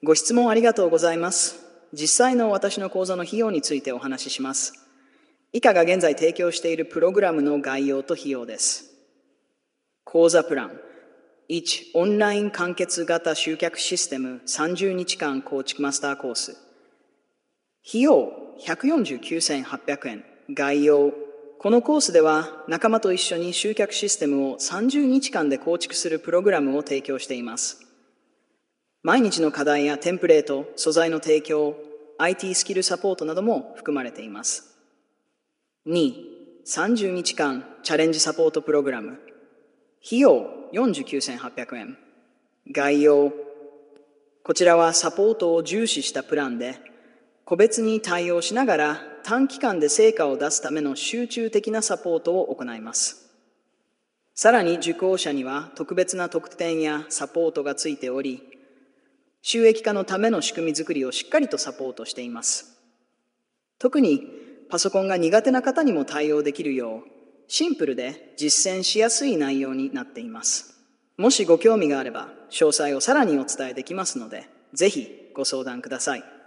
ご質問ありがとうございます。実際の私の講座の費用についてお話しします。以下が現在提供しているプログラムの概要と費用です。講座プラン。1、オンライン完結型集客システム30日間構築マスターコース。費用149,800円。概要。このコースでは仲間と一緒に集客システムを30日間で構築するプログラムを提供しています。毎日の課題やテンプレート、素材の提供、IT スキルサポートなども含まれています。2、30日間チャレンジサポートプログラム。費用49,800円。概要。こちらはサポートを重視したプランで、個別に対応しながら短期間で成果を出すための集中的なサポートを行います。さらに受講者には特別な特典やサポートがついており、収益化のための仕組み作りをしっかりとサポートしています。特にパソコンが苦手な方にも対応できるよう、シンプルで実践しやすい内容になっています。もしご興味があれば、詳細をさらにお伝えできますので、ぜひご相談ください。